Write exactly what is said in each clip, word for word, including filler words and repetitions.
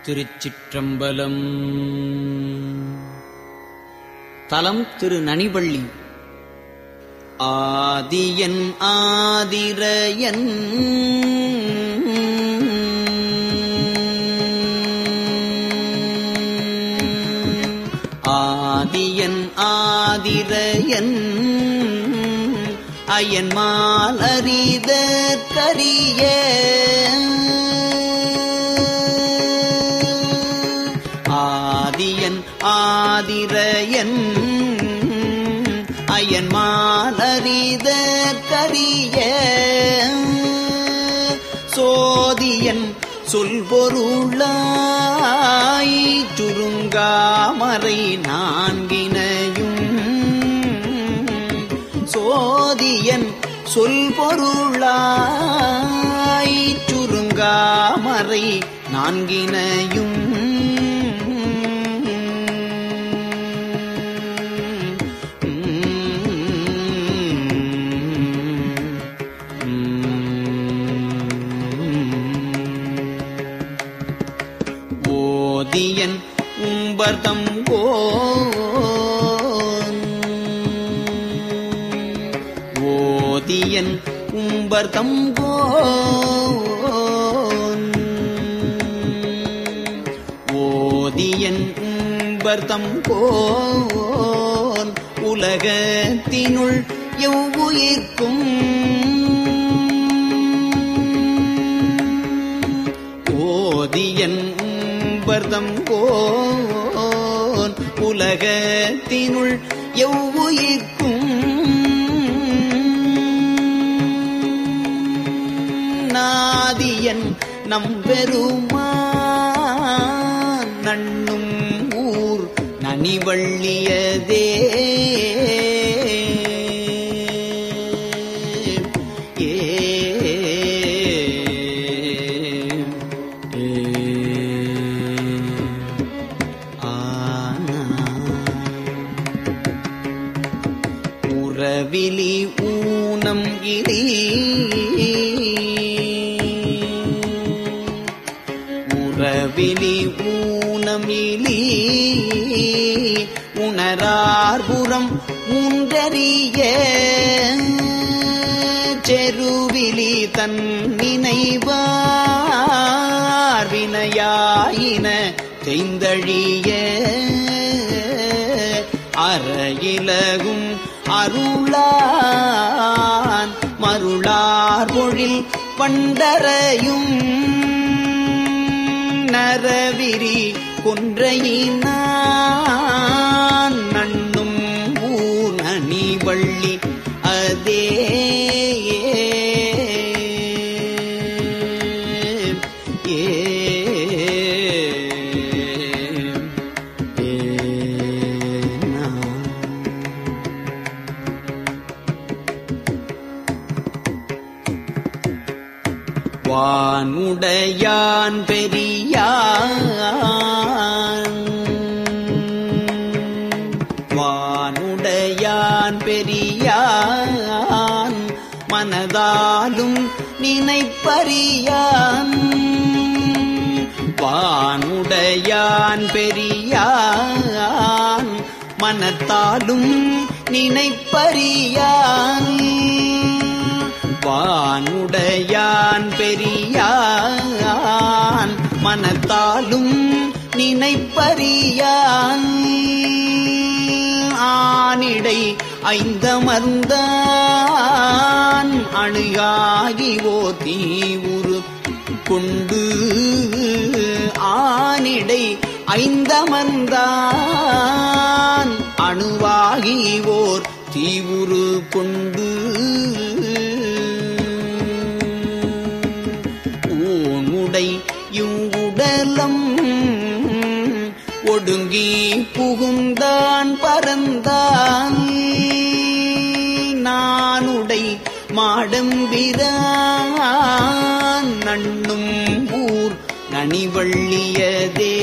திருச்சிற்றம்பலம். தலம் திரு நனிவள்ளி. ஆதியன் ஆதிரையன் ஆதியன் ஆதிரையன் அயன்மால் அறிதற்கரிய ஆதியன் ஆதிரையன் அயன்மால் அறிதற்கரிய சோதியன் சொல்பொருளாய் சுருங்காமறை நான்கினையும் சோதியன் சொல்பொருளாய் சுருங்காமறை நான்கினையும் ஓதியன் உம்பர்தம் ஓதியன் உம்பர்தம் ஓதியன் உம்பர்தம் உலகத்தினுள் எவ்வுயிர்க்கும் ஓதியன் உம்பர்தம் உலகத்தினுள் எவ்வுயிர்க்கும் நாதியன் நம்பெருமான் நண்ணும் ஊர் நனிவள்ளியதே உறவிலி ஊனம் இரி உறவிலி ஊனமிலி உணரார்புறம் மூன்றறிய செருவிலி தன் நினைவார் வினையாயின செய்தழிய அறையிலகும் அருளான் மருளார் பொழில் பண்டரையும் நரவிரி கொன்றையினான் நண்ணும் ஊர் நனிவள்ளி அதே வானுடையான் பெரியான் வானுடையான் பெரியான் மனதாலும் நினைப்பறியான் வானுடையான் பெரியான் மனத்தாலும் நினைப்பறியான் வானுடையான் பெரியான் மனத்தாலும் நினைப்பறியான் ஆனிடை ஐந்தமர்ந்தான் அணுகாகிவோ தீவுரு கொண்டு ஆனிடை ஐந்தமர்ந்தான் அணுவாகிவோர் தீவுரு கொண்டு இவ்வுடலம் ஒடுங்கி புகுந்தான் பரந்தான் நானுடை மாடம்பிரான் நண்ணும் ஊர் நனிவள்ளியதே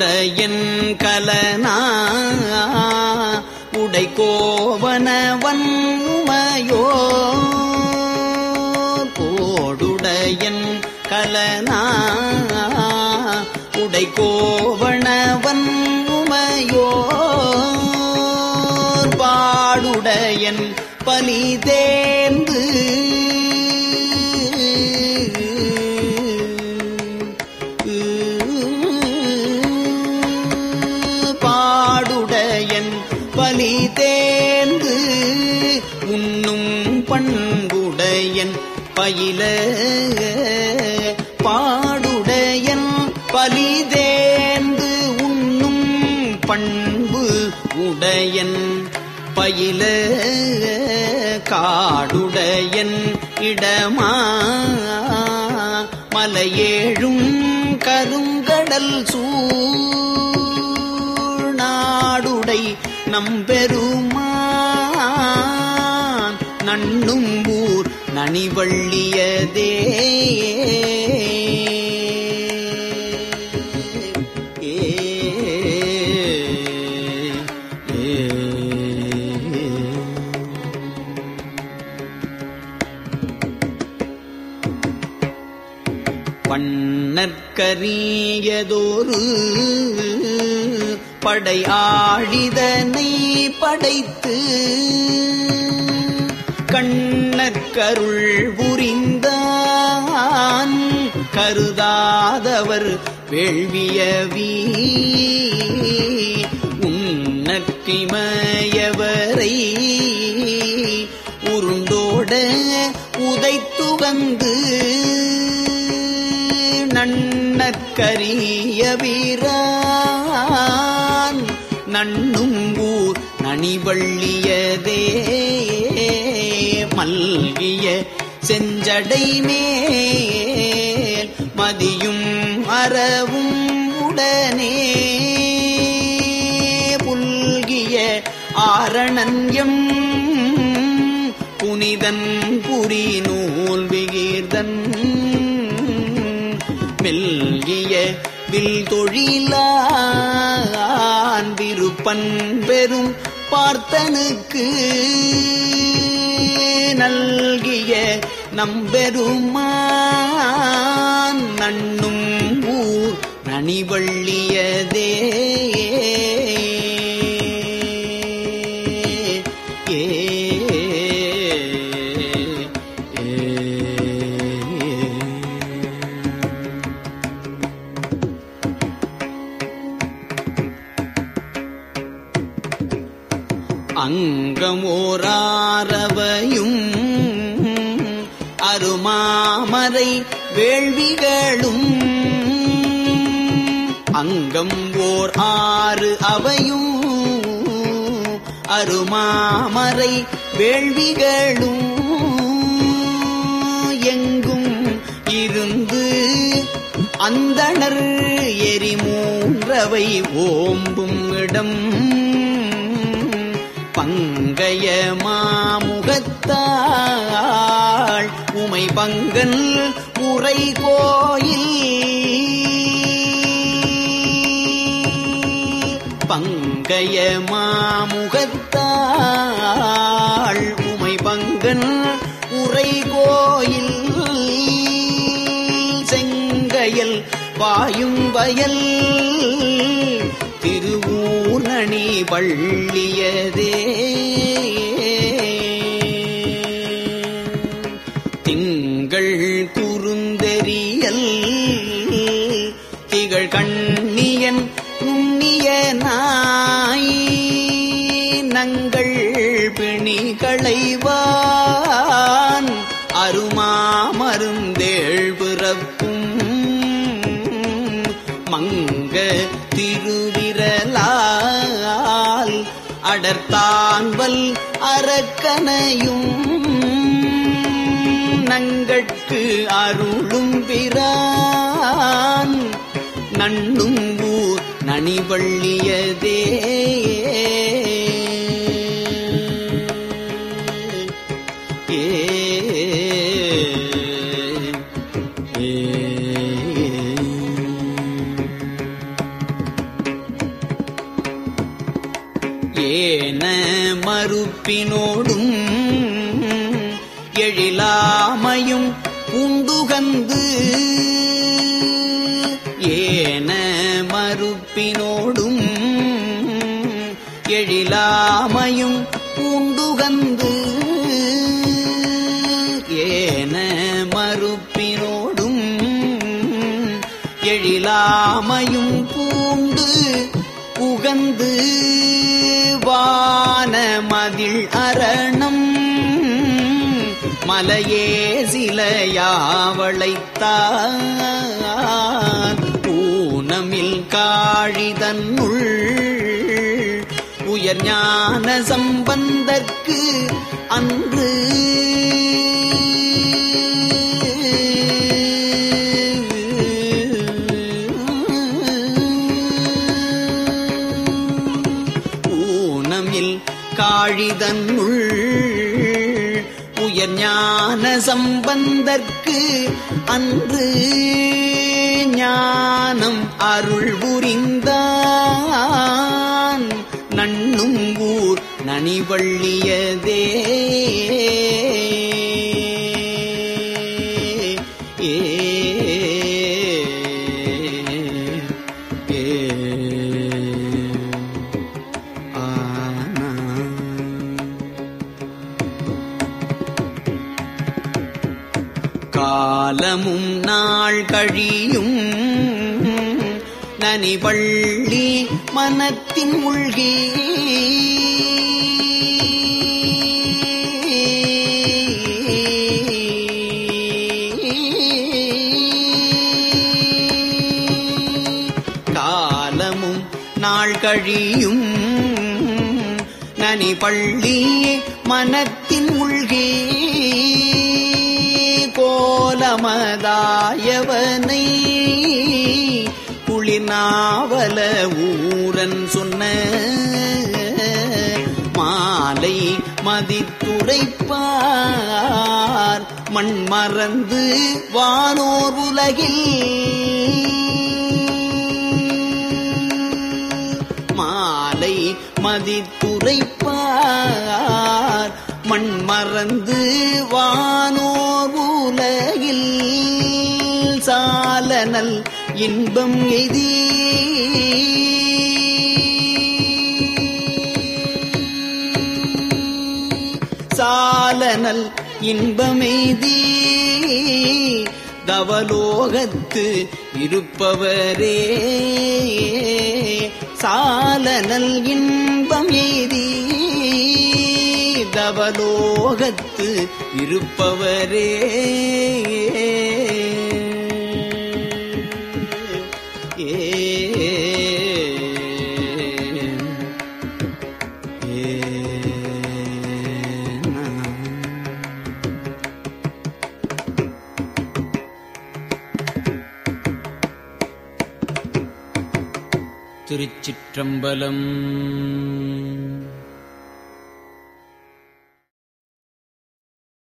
பாடுடையன் கலனா உடை கோவனவன் உமையோ கோடுடையன் கலனா உடை கோவணவன் உமையோ பாடுடையன் பலிதேந்து பாடுடையன் பலிதேந்து உண்ணும் பண்புடையன் பயில பாடுடையன் பலிதேந்து உண்ணும் பண்பு உடையன் பயில காடுடையன் இடமா மலையேழும் கருங்கடல் சூழ் நாடுடை நம்பெருமான் நண்ணும் ஊர் நனிவள்ளியதே பண்ணற்கரியதொரு படை ஆழிதனை படைத்து கண்ணற்கருள் புரிந்தான் கருதாதவர் வேள்வியவி உன்னற்கிமயவரை உருண்டோட உதைத்துவந்து நன்னற்கரிய வீரான் நண்ணும் ஊர் நனிவள்ளியதே மல்கிய செஞ்சடை மேல் மதியும் அறவும் உடனே புல்கிய ஆரணன்யம் புனிதன் புரி நூல் விகீர்தன் மெல்கிய வில் தொழிலான் விருப்பன் பெரும் பார்த்தனுக்கு நல்கிய நம்பெருமான் நண்ணும் ஊர் நனிவள்ளியதே அங்கமோராரவையும் அருமாமரை வேள்விகளும் அங்கம் ஓர் ஆறு அவையும் அருமாமரை வேள்விகளும் எங்கும் இருந்து அந்தணர் எரிமூன்றவை ஓம்பும் இடம் பங்கைய மாமுகத்தாள் உமை பங்கன் உரை கோயில் பங்கைய மாமுகத்தாள் உமை பங்கன் உரை கோயில் செங்கையல் பாயும் வயல் திருவூர்ணி வள்ளியதே திங்கள் குறுந்தெரியல் திகழ் கண்ணியன் நுண்ணிய நாய் நங்கள் பிணி களைவான் அருமாமருந்தேழ் பிறப்பும் மங்க திருவிரலால் அடர்த்தான்வல் அரக்கனையும் நங்கட்கு அருளும் பிரான் நண்ணும் ஊர் நனிவள்ளியதே எழிலாமையும் பூண்டுகந்து ஏன மறுப்பினோடும் எழிலாமையும் பூண்டுகந்து ஏன மறுப்பினோடும் எழிலாமையும் பூண்டு புகந்து வானமதில் அரணம் மலையே சிலையாவளைத்தான் ஊனமில் காழிதன்னுள் உயர் ஞான சம்பந்தற்கு அன்று ஊனமில் காழிதன்னுள் உயர் ஞான சம்பந்தற்கு அன்று ஞானம் அருள் புரிந்தான் நண்ணும் ஊர் நனிவள்ளியதே ஏ காலமும் நாள் கழியும் நனிவள்ளி மனத்தின் மூழ்கி காலமும் நாள் கழியும் நனிவள்ளி மனத்தின் மூழ்கி கோலமதாயவனை குளிர்நாவல ஊரன் சொன்ன மாலை மதித்துரைப்பார் மண் மறந்து வானோர் உலகில் மாலை மதித்துரைப்பார் மண் மறந்து வானோர் உலகில் சாலனல் இன்பம் எய்தி சாலனல் இன்பமெய்தி தவலோகத்து இருப்பவரே சாலனல் இன்பம் எய்தி தவலோகத்து இருப்பவரே ஏ திருச்சிற்றம்பலம்.